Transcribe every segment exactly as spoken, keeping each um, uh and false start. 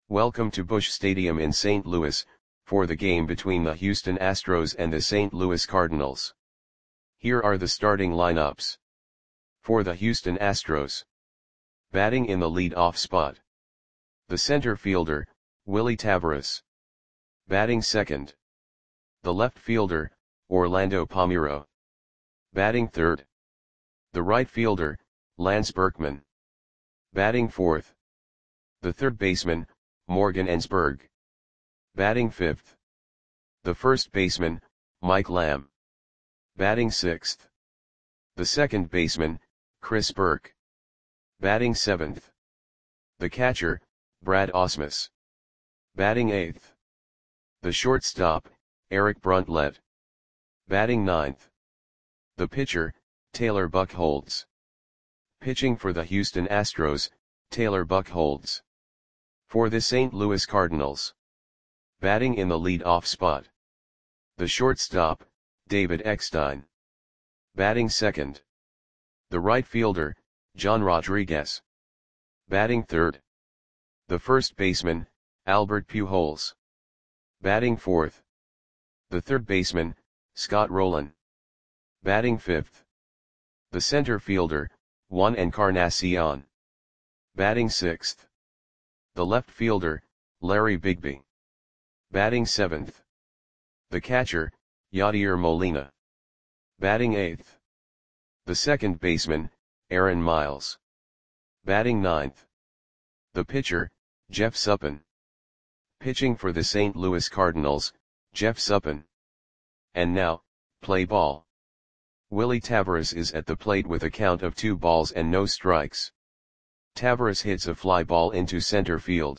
Welcome to Busch Stadium in Saint Louis, for the game between the Houston Astros and the Saint Louis Cardinals. Here are the starting lineups. For the Houston Astros. Batting in the lead-off spot. The center fielder, Willy Taveras. Batting second. The left fielder, Orlando Palmeiro. Batting third. The right fielder, Lance Berkman. Batting fourth. The third baseman, Morgan Ensberg. Batting fifth. The first baseman, Mike Lamb. Batting sixth. The second baseman, Chris Burke. Batting seventh. The catcher, Brad Ausmus. Batting eighth. The shortstop, Eric Bruntlett. Batting ninth. The pitcher, Taylor Buchholz. Pitching for the Houston Astros, Taylor Buchholz. For the Saint Louis Cardinals. Batting in the lead-off spot. The shortstop, David Eckstein. Batting second. The right fielder, John Rodriguez. Batting third. The first baseman, Albert Pujols. Batting fourth. The third baseman, Scott Rolen. Batting fifth. The center fielder, Juan Encarnacion. Batting sixth. The left fielder, Larry Bigby. Batting seventh. The catcher, Yadier Molina. Batting eighth. The second baseman, Aaron Miles. Batting ninth. The pitcher, Jeff Suppan. Pitching for the Saint Louis Cardinals, Jeff Suppan. And now, play ball. Willy Taveras is at the plate with a count of two balls and no strikes. Taveras hits a fly ball into center field.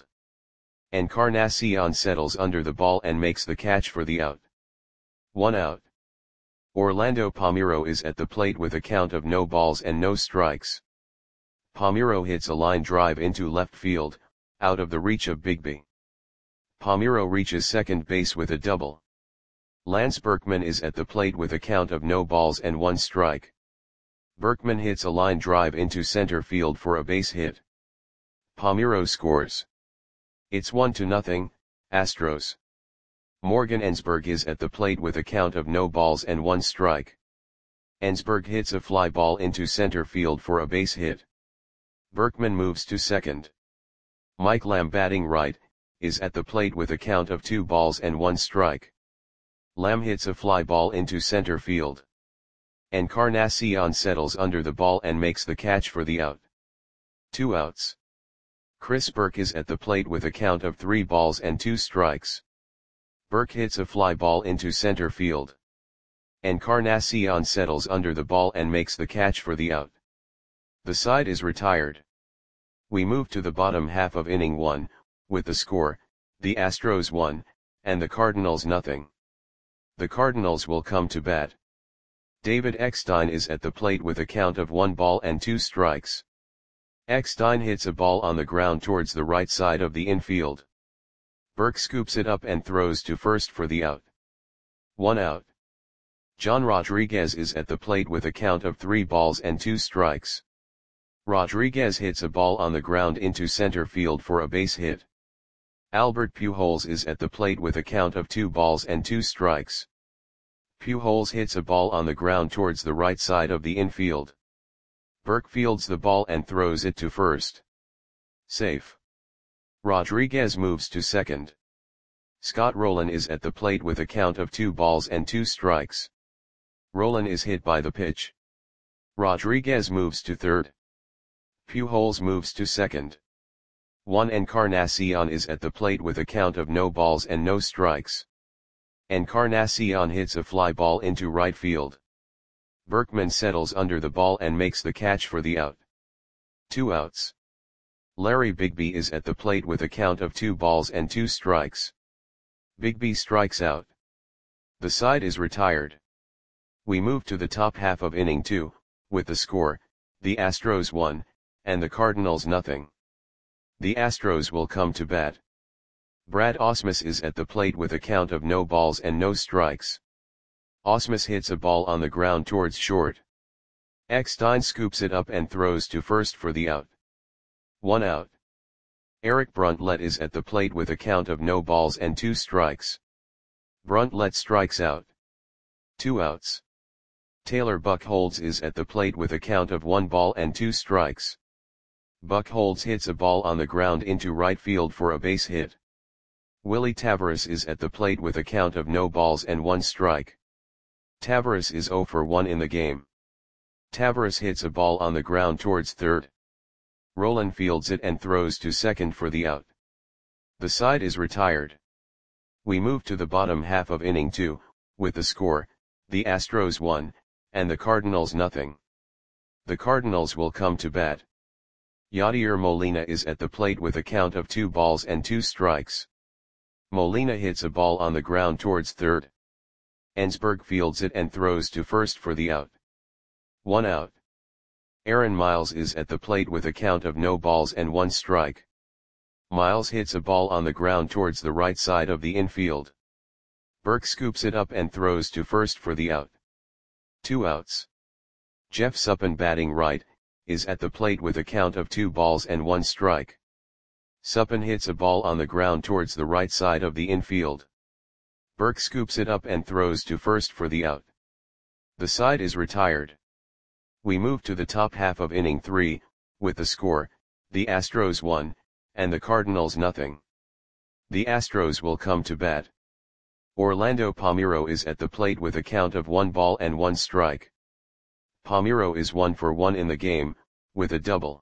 Encarnacion settles under the ball and makes the catch for the out. One out. Orlando Palmeiro is at the plate with a count of no balls and no strikes. Palmeiro hits a line drive into left field, out of the reach of Bigby. Palmeiro reaches second base with a double. Lance Berkman is at the plate with a count of no balls and one strike. Berkman hits a line drive into center field for a base hit. Palmeiro scores. It's one to nothing, Astros. Morgan Ensberg is at the plate with a count of no balls and one strike. Ensberg hits a fly ball into center field for a base hit. Berkman moves to second. Mike Lamb, batting right, is at the plate with a count of two balls and one strike. Lamb hits a fly ball into center field. Encarnacion settles under the ball and makes the catch for the out. Two outs. Chris Burke is at the plate with a count of three balls and two strikes. Burke hits a fly ball into center field. Encarnacion settles under the ball and makes the catch for the out. The side is retired. We move to the bottom half of inning one, with the score, the Astros one, and the Cardinals nothing. The Cardinals will come to bat. David Eckstein is at the plate with a count of one ball and two strikes. Eckstein hits a ball on the ground towards the right side of the infield. Burke scoops it up and throws to first for the out. One out. John Rodriguez is at the plate with a count of three balls and two strikes. Rodriguez hits a ball on the ground into center field for a base hit. Albert Pujols is at the plate with a count of two balls and two strikes. Pujols hits a ball on the ground towards the right side of the infield. Burke fields the ball and throws it to first. Safe. Rodriguez moves to second. Scott Rolen is at the plate with a count of two balls and two strikes. Rolen is hit by the pitch. Rodriguez moves to third. Pujols moves to second. Juan Encarnacion is at the plate with a count of no balls and no strikes. Encarnacion hits a fly ball into right field. Berkman settles under the ball and makes the catch for the out. Two outs. Larry Bigby is at the plate with a count of two balls and two strikes. Bigby strikes out. The side is retired. We move to the top half of inning two, with the score, the Astros one, and the Cardinals nothing. The Astros will come to bat. Brad Ausmus is at the plate with a count of no balls and no strikes. Ausmus hits a ball on the ground towards short. Eckstein scoops it up and throws to first for the out. One out. Eric Bruntlett is at the plate with a count of no balls and two strikes. Bruntlett strikes out. Two outs. Taylor Buchholz is at the plate with a count of one ball and two strikes. Buchholz hits a ball on the ground into right field for a base hit. Willie Taveras is at the plate with a count of no balls and one strike. Taveras is oh for one in the game. Taveras hits a ball on the ground towards third. Rolen fields it and throws to second for the out. The side is retired. We move to the bottom half of inning two, with the score, the Astros one, and the Cardinals nothing. The Cardinals will come to bat. Yadier Molina is at the plate with a count of two balls and two strikes. Molina hits a ball on the ground towards third. Ensberg fields it and throws to first for the out. One out. Aaron Miles is at the plate with a count of no balls and one strike. Miles hits a ball on the ground towards the right side of the infield. Burke scoops it up and throws to first for the out. Two outs. Jeff Suppan, batting right, is at the plate with a count of two balls and one strike. Suppan hits a ball on the ground towards the right side of the infield. Burke scoops it up and throws to first for the out. The side is retired. We move to the top half of inning three, with the score, the Astros one, and the Cardinals nothing. The Astros will come to bat. Orlando Palmeiro is at the plate with a count of one ball and one strike. Palmeiro is one for one in the game, with a double.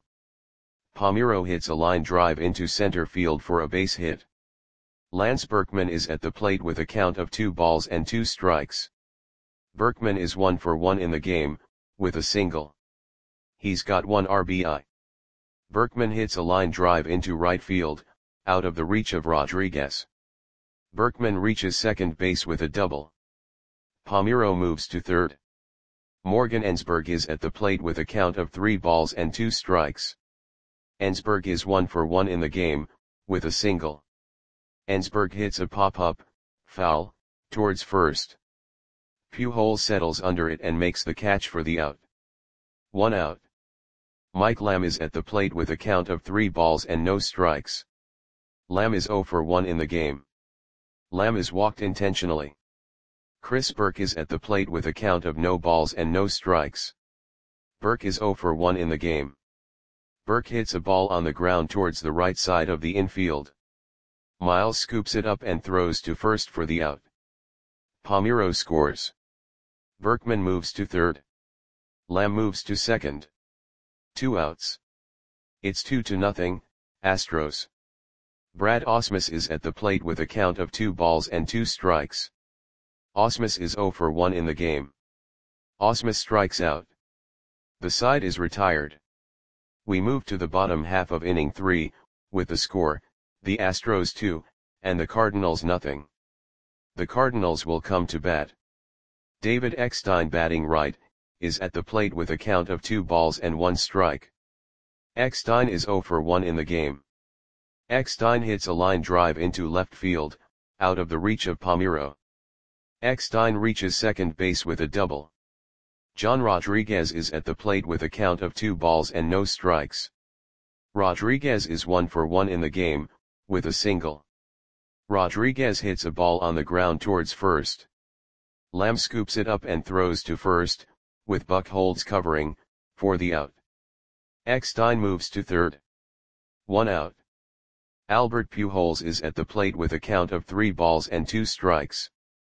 Palmeiro hits a line drive into center field for a base hit. Lance Berkman is at the plate with a count of two balls and two strikes. Berkman is one for one in the game, with a single. He's got one R B I. Berkman hits a line drive into right field, out of the reach of Rodriguez. Berkman reaches second base with a double. Palmeiro moves to third. Morgan Ensberg is at the plate with a count of three balls and two strikes. Ensberg is one for one in the game, with a single. Ensberg hits a pop-up, foul, towards first. Pujols settles under it and makes the catch for the out. One out. Mike Lamb is at the plate with a count of three balls and no strikes. Lamb is oh for one in the game. Lamb is walked intentionally. Chris Burke is at the plate with a count of no balls and no strikes. Burke is oh for one in the game. Burke hits a ball on the ground towards the right side of the infield. Miles scoops it up and throws to first for the out. Palmeiro scores. Berkman moves to third. Lamb moves to second. Two outs. It's two to nothing, Astros. Brad Ausmus is at the plate with a count of two balls and two strikes. Ausmus is oh for one in the game. Ausmus strikes out. The side is retired. We move to the bottom half of inning three, with the score, the Astros two, and the Cardinals nothing. The Cardinals will come to bat. David Eckstein, batting right, is at the plate with a count of two balls and one strike. Eckstein is oh for one in the game. Eckstein hits a line drive into left field, out of the reach of Palmeiro. Eckstein reaches second base with a double. John Rodriguez is at the plate with a count of two balls and no strikes. Rodriguez is one for one in the game, with a single. Rodriguez hits a ball on the ground towards first. Lamb scoops it up and throws to first, with Buchholz covering, for the out. Eckstein moves to third. One out. Albert Pujols is at the plate with a count of three balls and two strikes.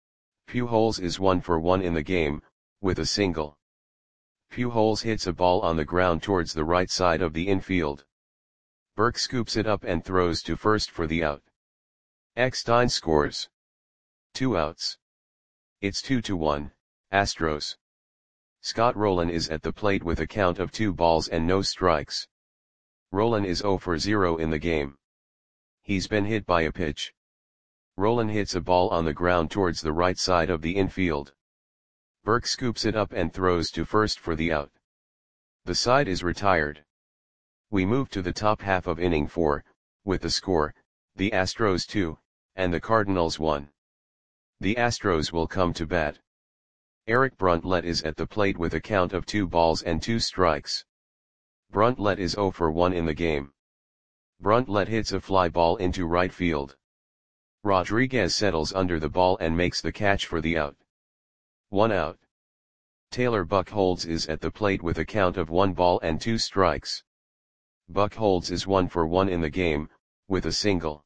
Pujols is one for one in the game, with a single. Pujols hits a ball on the ground towards the right side of the infield. Burke scoops it up and throws to first for the out. Eckstein scores. Two outs. It's two to one, Astros. Scott Rolen is at the plate with a count of two balls and no strikes. Rolen is oh for zero in the game. He's been hit by a pitch. Rolen hits a ball on the ground towards the right side of the infield. Burke scoops it up and throws to first for the out. The side is retired. We move to the top half of inning four, with the score, the Astros two, and the Cardinals one. The Astros will come to bat. Eric Bruntlett is at the plate with a count of two balls and two strikes. Bruntlett is oh for one in the game. Bruntlett hits a fly ball into right field. Rodriguez settles under the ball and makes the catch for the out. One out. Taylor Buchholz is at the plate with a count of one ball and two strikes. Buchholz is one for one in the game, with a single.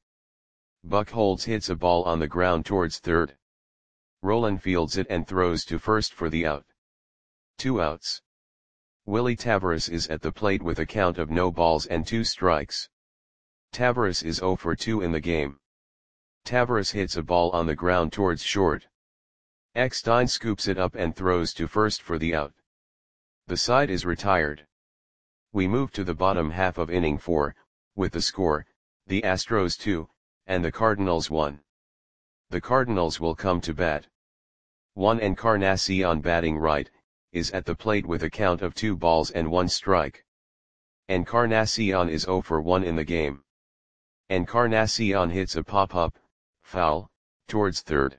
Buchholz hits a ball on the ground towards third. Roland fields it and throws to first for the out. Two outs. Willie Taveras is at the plate with a count of no balls and two strikes. Taveras is zero for two in the game. Taveras hits a ball on the ground towards short. Eckstein scoops it up and throws to first for the out. The side is retired. We move to the bottom half of inning four, with the score, the Astros two, and the Cardinals one. The Cardinals will come to bat. Juan Encarnacion batting right, is at the plate with a count of two balls and one strike. Encarnacion is zero for one in the game. Encarnacion hits a pop-up, foul, towards third.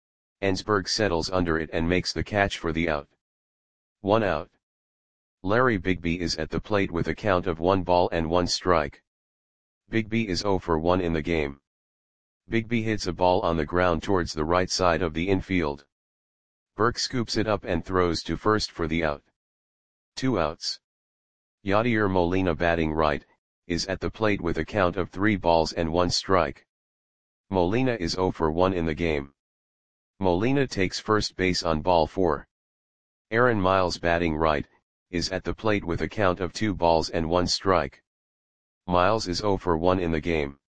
Ensberg settles under it and makes the catch for the out. One out. Larry Bigby is at the plate with a count of one ball and one strike. Bigby is zero for one in the game. Bigby hits a ball on the ground towards the right side of the infield. Burke scoops it up and throws to first for the out. Two outs. Yadier Molina batting right, is at the plate with a count of three balls and one strike. Molina is zero for one in the game. Molina takes first base on ball four. Aaron Miles batting right, is at the plate with a count of two balls and one strike. Miles is zero for one in the game.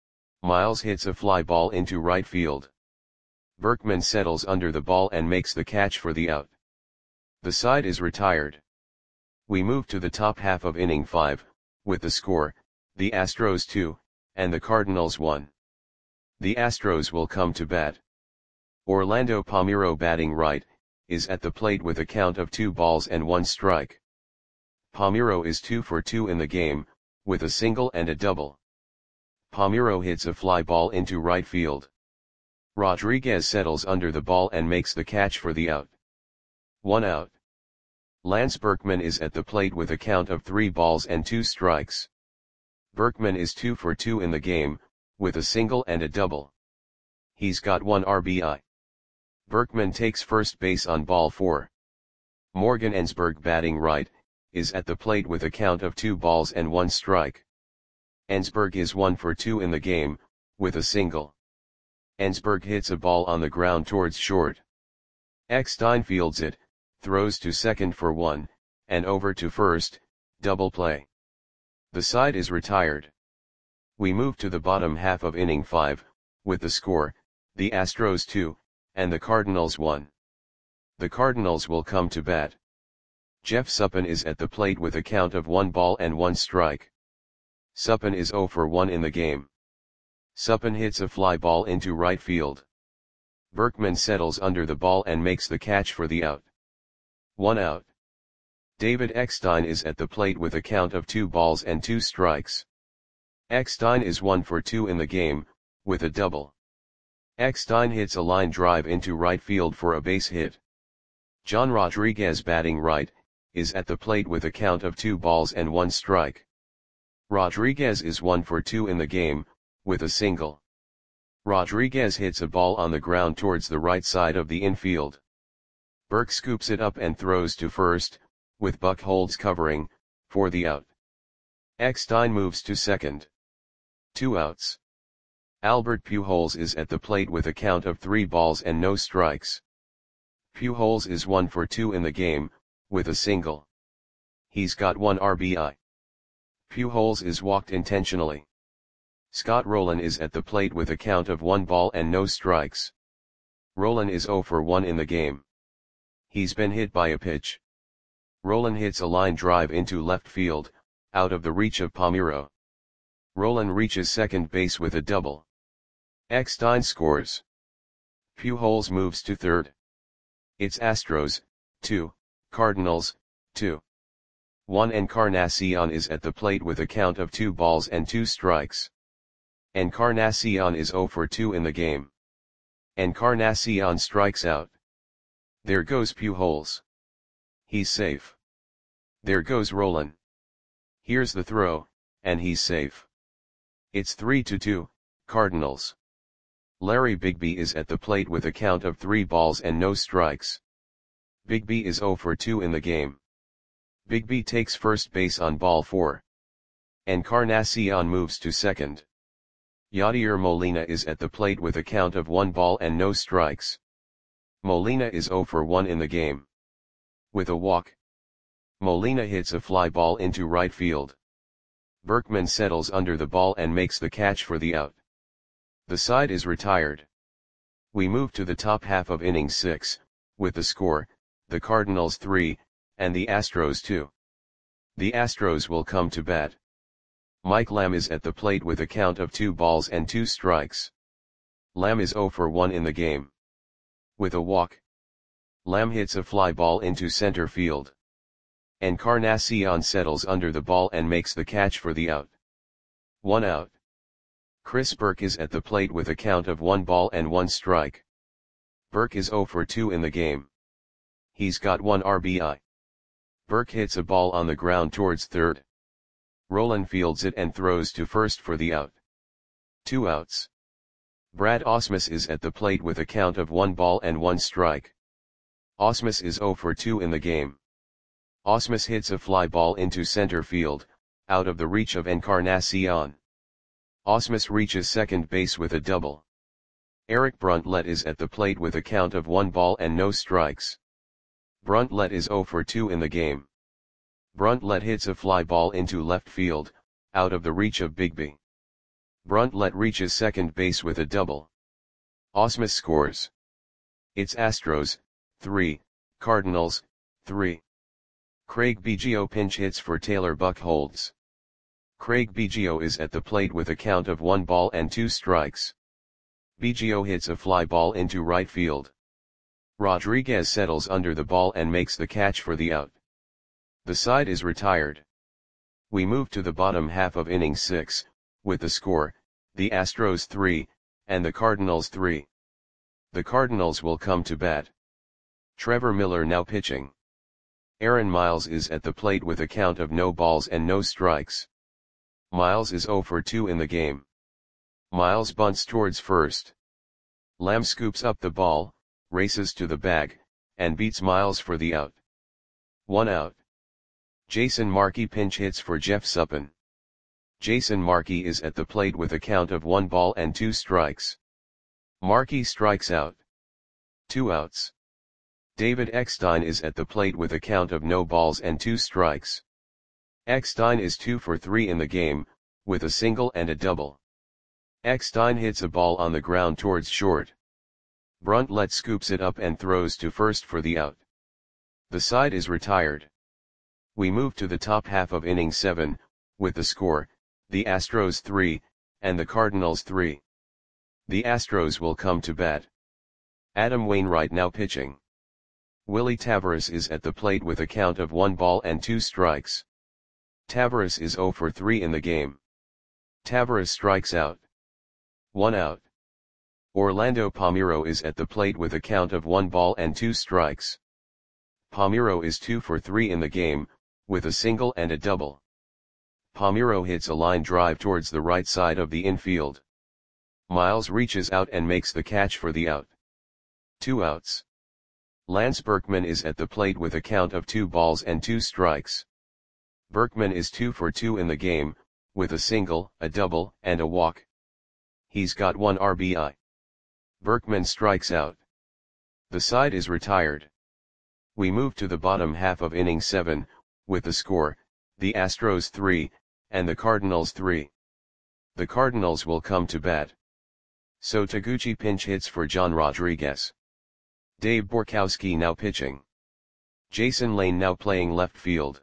Miles hits a fly ball into right field. Berkman settles under the ball and makes the catch for the out. The side is retired. We move to the top half of inning five, with the score, the Astros two, and the Cardinals one. The Astros will come to bat. Orlando Palmeiro batting right, is at the plate with a count of two balls and one strike. Palmeiro is two for two in the game, with a single and a double. Palmeiro hits a fly ball into right field. Rodriguez settles under the ball and makes the catch for the out. One out. Lance Berkman is at the plate with a count of three balls and two strikes. Berkman is two for two in the game, with a single and a double. He's got one R B I. Berkman takes first base on ball four. Morgan Ensberg batting right, is at the plate with a count of two balls and one strike. Ensberg is one for two in the game, with a single. Ensberg hits a ball on the ground towards short. Eckstein fields it, throws to second for one, and over to first, double play. The side is retired. We move to the bottom half of inning five, with the score, the Astros two, and the Cardinals one. The Cardinals will come to bat. Jeff Suppan is at the plate with a count of one ball and one strike. Suppan is zero for one in the game. Suppan hits a fly ball into right field. Berkman settles under the ball and makes the catch for the out. One out. David Eckstein is at the plate with a count of two balls and two strikes. Eckstein is one for two in the game, with a double. Eckstein hits a line drive into right field for a base hit. John Rodriguez batting right, is at the plate with a count of two balls and one strike. Rodriguez is one for two in the game, with a single. Rodriguez hits a ball on the ground towards the right side of the infield. Burke scoops it up and throws to first, with Buchholz covering, for the out. Eckstein moves to second. Two outs. Albert Pujols is at the plate with a count of three balls and no strikes. Pujols is one for two in the game, with a single. He's got one R B I. Pujols is walked intentionally. Scott Rolen is at the plate with a count of one ball and no strikes. Rolen is zero for one in the game. He's been hit by a pitch. Rolen hits a line drive into left field, out of the reach of Palmeiro. Rolen reaches second base with a double. Eckstein scores. Pujols moves to third. It's Astros, two, Cardinals, two. Juan Encarnacion is at the plate with a count of two balls and two strikes. Encarnacion is zero for two in the game. Encarnacion strikes out. There goes Pujols. He's safe. There goes Rolen. Here's the throw, and he's safe. It's three to two, Cardinals. Larry Bigby is at the plate with a count of three balls and no strikes. Bigby is zero for two in the game. Bigby takes first base on ball four. Encarnacion moves to second. Yadier Molina is at the plate with a count of one ball and no strikes. Molina is zero for one in the game. With a walk, Molina hits a fly ball into right field. Berkman settles under the ball and makes the catch for the out. The side is retired. We move to the top half of inning six, with the score, the Cardinals three, and the Astros two. The Astros will come to bat. Mike Lamb is at the plate with a count of two balls and two strikes. Lamb is zero for one in the game. With a walk, Lamb hits a fly ball into center field. Encarnacion settles under the ball and makes the catch for the out. One out. Chris Burke is at the plate with a count of one ball and one strike. Burke is zero for two in the game. He's got one R B I. Burke hits a ball on the ground towards third. Rolen fields it and throws to first for the out. Two outs. Brad Ausmus is at the plate with a count of one ball and one strike. Ausmus is zero for two in the game. Ausmus hits a fly ball into center field, out of the reach of Encarnacion. Ausmus reaches second base with a double. Eric Bruntlett is at the plate with a count of one ball and no strikes. Bruntlett is zero for two in the game. Bruntlett hits a fly ball into left field, out of the reach of Bigby. Bruntlett reaches second base with a double. Ausmus scores. It's Astros, three, Cardinals, three. Craig Biggio pinch hits for Taylor Buchholz. Craig Biggio is at the plate with a count of one ball and two strikes. Biggio hits a fly ball into right field. Rodriguez settles under the ball and makes the catch for the out. The side is retired. We move to the bottom half of inning six, with the score, the Astros three, and the Cardinals three. The Cardinals will come to bat. Trevor Miller now pitching. Aaron Miles is at the plate with a count of no balls and no strikes. Miles is zero for two in the game. Miles bunts towards first. Lamb scoops up the ball, races to the bag, and beats Miles for the out. One out. Jason Markey pinch hits for Jeff Suppan. Jason Markey is at the plate with a count of one ball and two strikes. Markey strikes out. Two outs. David Eckstein is at the plate with a count of no balls and two strikes. Eckstein is two for three in the game, with a single and a double. Eckstein hits a ball on the ground towards short. Bruntlett scoops it up and throws to first for the out. The side is retired. We move to the top half of inning seven, with the score, the Astros three, and the Cardinals three. The Astros will come to bat. Adam Wainwright now pitching. Willie Taveras is at the plate with a count of one ball and two strikes. Taveras is zero for three in the game. Taveras strikes out. One out. Orlando Palmeiro is at the plate with a count of one ball and two strikes. Palmeiro is two for three in the game, with a single and a double. Palmeiro hits a line drive towards the right side of the infield. Miles reaches out and makes the catch for the out. Two outs. Lance Berkman is at the plate with a count of two balls and two strikes. Berkman is two for two in the game, with a single, a double, and a walk. He's got one R B I. Berkman strikes out. The side is retired. We move to the bottom half of inning seven, with the score, the Astros three, and the Cardinals three. The Cardinals will come to bat. So Taguchi pinch hits for John Rodriguez. Dave Borkowski now pitching. Jason Lane now playing left field.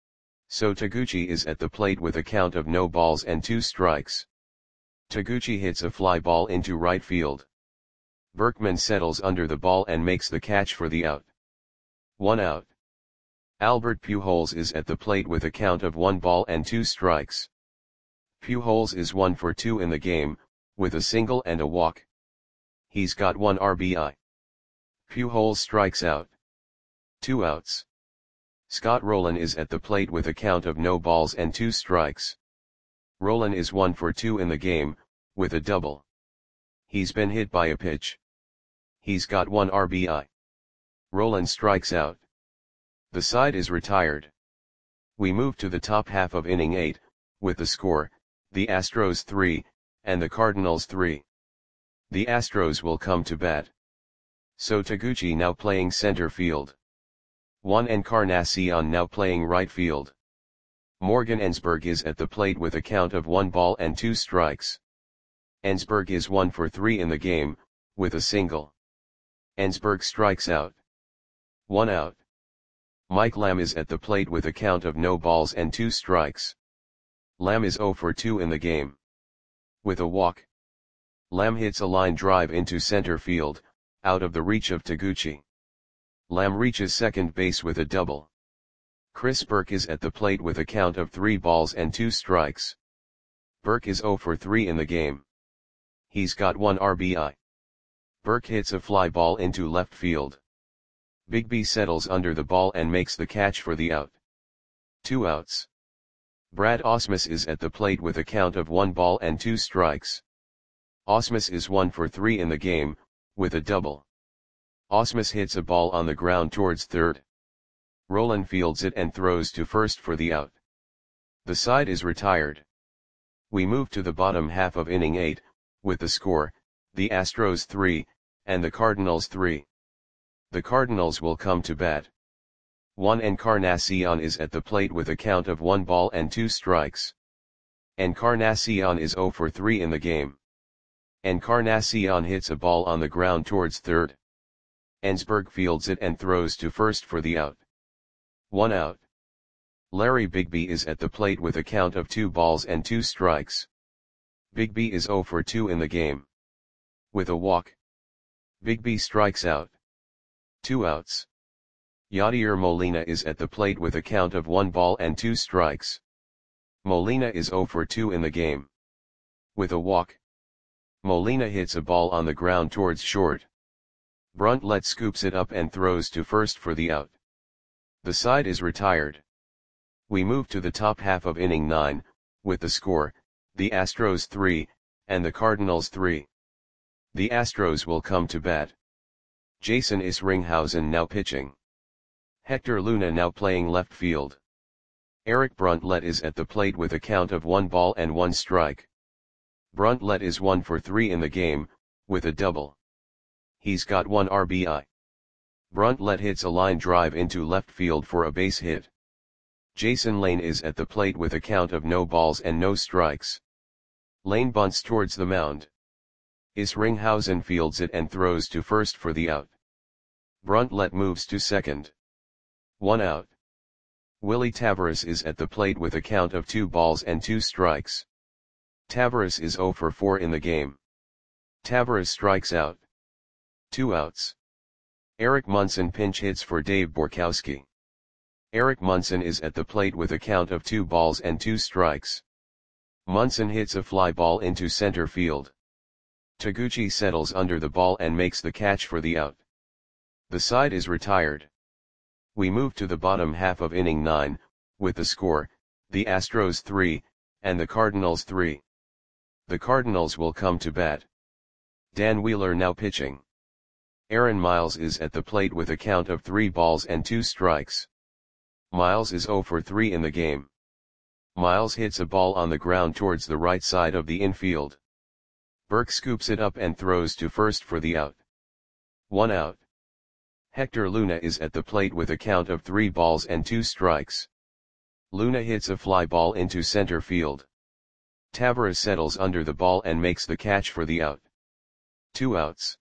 So Taguchi is at the plate with a count of no balls and two strikes. Taguchi hits a fly ball into right field. Berkman settles under the ball and makes the catch for the out. One out. Albert Pujols is at the plate with a count of one ball and two strikes. Pujols is one for two in the game, with a single and a walk. He's got one R B I. Pujols strikes out. Two outs. Scott Rolen is at the plate with a count of no balls and two strikes. Roland is one for two in the game, with a double. He's been hit by a pitch. He's got one R B I. Roland strikes out. The side is retired. We move to the top half of inning eight, with the score, the Astros three, and the Cardinals three. The Astros will come to bat. So Taguchi now playing center field. Juan Encarnacion now playing right field. Morgan Ensberg is at the plate with a count of one ball and two strikes. Ensberg is one for three in the game, with a single. Ensberg strikes out. One out. Mike Lamb is at the plate with a count of no balls and two strikes. Lamb is zero for two in the game. With a walk. Lamb hits a line drive into center field, out of the reach of Taguchi. Lamb reaches second base with a double. Chris Burke is at the plate with a count of three balls and two strikes. Burke is zero for three in the game. He's got one R B I. Burke hits a fly ball into left field. Bigby settles under the ball and makes the catch for the out. Two outs. Brad Ausmus is at the plate with a count of one ball and two strikes. Ausmus is one for three in the game, with a double. Ausmus hits a ball on the ground towards third. Roland fields it and throws to first for the out. The side is retired. We move to the bottom half of inning eight, with the score, the Astros three, and the Cardinals three. The Cardinals will come to bat. Juan Encarnacion is at the plate with a count of one ball and two strikes. Encarnacion is zero for three in the game. Encarnacion hits a ball on the ground towards third. Ensberg fields it and throws to first for the out. One out. Larry Bigby is at the plate with a count of two balls and two strikes. Bigby is zero for two in the game. With a walk. Bigby strikes out. Two outs. Yadier Molina is at the plate with a count of one ball and two strikes. Molina is zero for two in the game. With a walk. Molina hits a ball on the ground towards short. Bruntlett scoops it up and throws to first for the out. The side is retired. We move to the top half of inning nine, with the score, the Astros three, and the Cardinals three. The Astros will come to bat. Jason Isringhausen now pitching. Hector Luna now playing left field. Eric Bruntlett is at the plate with a count of one ball and one strike. Bruntlett is one for three in the game, with a double. He's got one R B I. Bruntlett hits a line drive into left field for a base hit. Jason Lane is at the plate with a count of no balls and no strikes. Lane bunts towards the mound. Isringhausen fields it and throws to first for the out. Bruntlett moves to second. One out. Willie Taveras is at the plate with a count of two balls and two strikes. Taveras is zero for four in the game. Taveras strikes out. Two outs. Eric Munson pinch hits for Dave Borkowski. Eric Munson is at the plate with a count of two balls and two strikes. Munson hits a fly ball into center field. Taguchi settles under the ball and makes the catch for the out. The side is retired. We move to the bottom half of inning nine, with the score, the Astros three, and the Cardinals three. The Cardinals will come to bat. Dan Wheeler now pitching. Aaron Miles is at the plate with a count of three balls and two strikes. Miles is zero for three in the game. Miles hits a ball on the ground towards the right side of the infield. Burke scoops it up and throws to first for the out. One out. Hector Luna is at the plate with a count of three balls and two strikes. Luna hits a fly ball into center field. Taveras settles under the ball and makes the catch for the out. Two outs.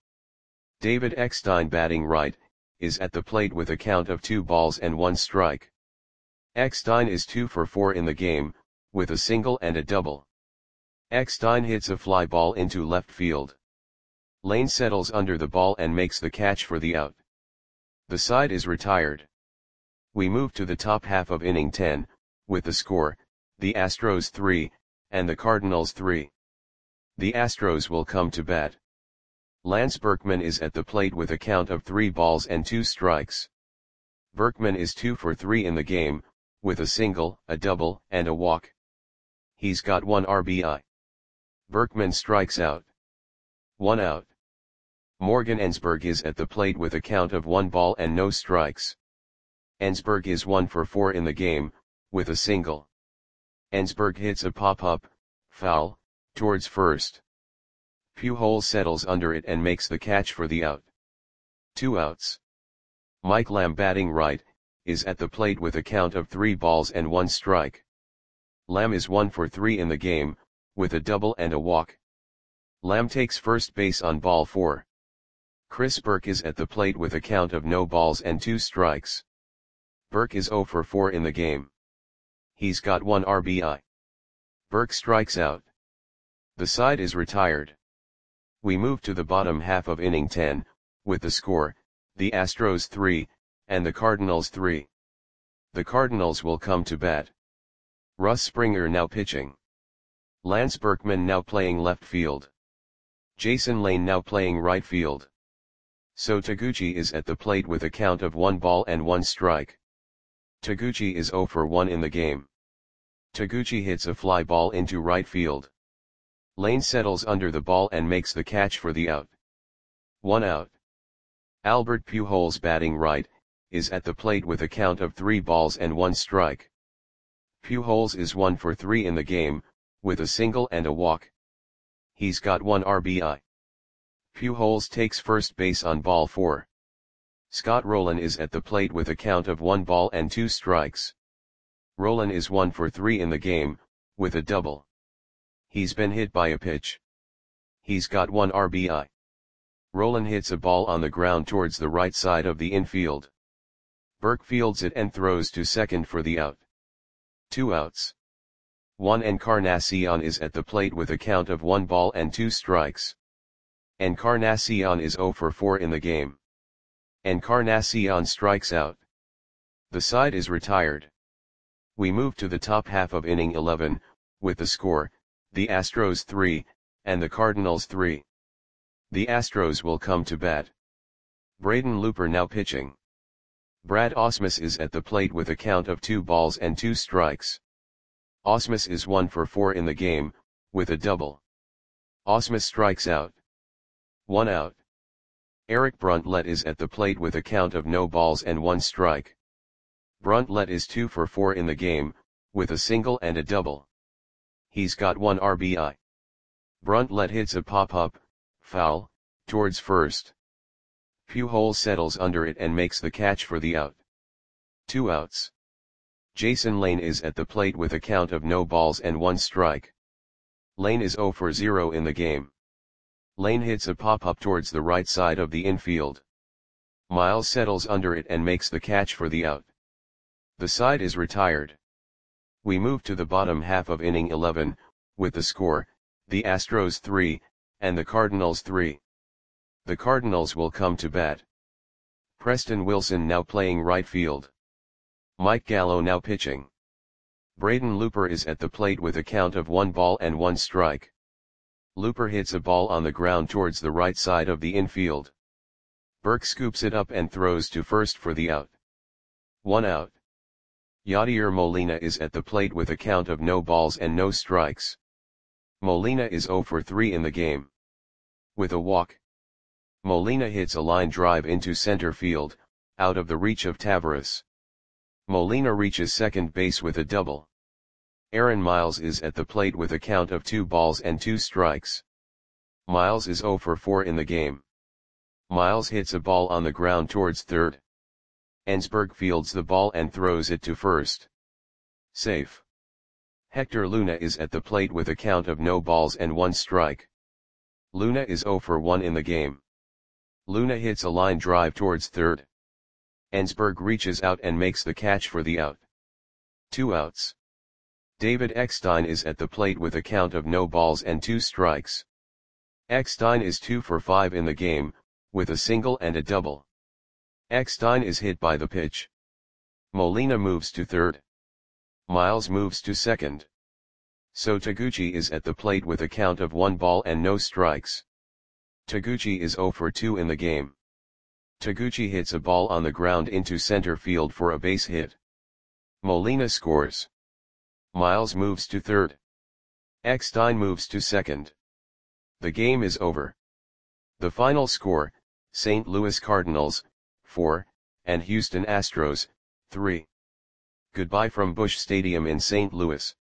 David Eckstein batting right, is at the plate with a count of two balls and one strike. Eckstein is two for four in the game, with a single and a double. Eckstein hits a fly ball into left field. Lane settles under the ball and makes the catch for the out. The side is retired. We move to the top half of inning ten, with the score, the Astros three, and the Cardinals three. The Astros will come to bat. Lance Berkman is at the plate with a count of three balls and two strikes. Berkman is two for three in the game, with a single, a double, and a walk. He's got one R B I. Berkman strikes out. One out. Morgan Ensberg is at the plate with a count of one ball and no strikes. Ensberg is one for four in the game, with a single. Ensberg hits a pop-up, foul, towards first. Pujols settles under it and makes the catch for the out. Two outs. Mike Lamb, batting right, is at the plate with a count of three balls and one strike. Lamb is one for three in the game, with a double and a walk. Lamb takes first base on ball four. Chris Burke is at the plate with a count of no balls and two strikes. Burke is zero for four in the game. He's got one R B I. Burke strikes out. The side is retired. We move to the bottom half of inning ten, with the score, the Astros three, and the Cardinals three. The Cardinals will come to bat. Russ Springer now pitching. Lance Berkman now playing left field. Jason Lane now playing right field. So Taguchi is at the plate with a count of one ball and one strike. Taguchi is zero for one in the game. Taguchi hits a fly ball into right field. Lane settles under the ball and makes the catch for the out. One out. Albert Pujols, batting right, is at the plate with a count of three balls and one strike. Pujols is one for three in the game, with a single and a walk. He's got one R B I. Pujols takes first base on ball four. Scott Rolen is at the plate with a count of one ball and two strikes. Rolen is one for three in the game, with a double. He's been hit by a pitch. He's got one R B I. Rolen hits a ball on the ground towards the right side of the infield. Burke fields it and throws to second for the out. Two outs. Juan Encarnacion is at the plate with a count of one ball and two strikes. Encarnacion is zero for four in the game. Encarnacion strikes out. The side is retired. We move to the top half of inning eleven, with the score, the Astros three, and the Cardinals three. The Astros will come to bat. Braden Looper now pitching. Brad Ausmus is at the plate with a count of two balls and two strikes. Ausmus is one for four in the game, with a double. Ausmus strikes out. One out. Eric Bruntlett is at the plate with a count of no balls and one strike. Bruntlett is two for four in the game, with a single and a double. He's got one R B I. Bruntlett hits a pop-up, foul, towards first. Pujols settles under it and makes the catch for the out. Two outs. Jason Lane is at the plate with a count of no balls and one strike. Lane is zero for zero in the game. Lane hits a pop-up towards the right side of the infield. Miles settles under it and makes the catch for the out. The side is retired. We move to the bottom half of inning eleven, with the score, the Astros three, and the Cardinals three. The Cardinals will come to bat. Preston Wilson now playing right field. Mike Gallo now pitching. Braden Looper is at the plate with a count of one ball and one strike. Looper hits a ball on the ground towards the right side of the infield. Burke scoops it up and throws to first for the out. One out. Yadier Molina is at the plate with a count of no balls and no strikes. Molina is zero for three in the game. With a walk. Molina hits a line drive into center field, out of the reach of Taveras. Molina reaches second base with a double. Aaron Miles is at the plate with a count of two balls and two strikes. Miles is zero for four in the game. Miles hits a ball on the ground towards third. Ensberg fields the ball and throws it to first. Safe. Hector Luna is at the plate with a count of no balls and one strike. Luna is zero for one in the game. Luna hits a line drive towards third. Ensberg reaches out and makes the catch for the out. Two outs. David Eckstein is at the plate with a count of no balls and two strikes. Eckstein is two for five in the game, with a single and a double. Eckstein is hit by the pitch. Molina moves to third. Miles moves to second. So Taguchi is at the plate with a count of one ball and no strikes. Taguchi is zero for two in the game. Taguchi hits a ball on the ground into center field for a base hit. Molina scores. Miles moves to third. Eckstein moves to second. The game is over. The final score, Saint Louis Cardinals, four, and Houston Astros, three. Goodbye from Busch Stadium in Saint Louis.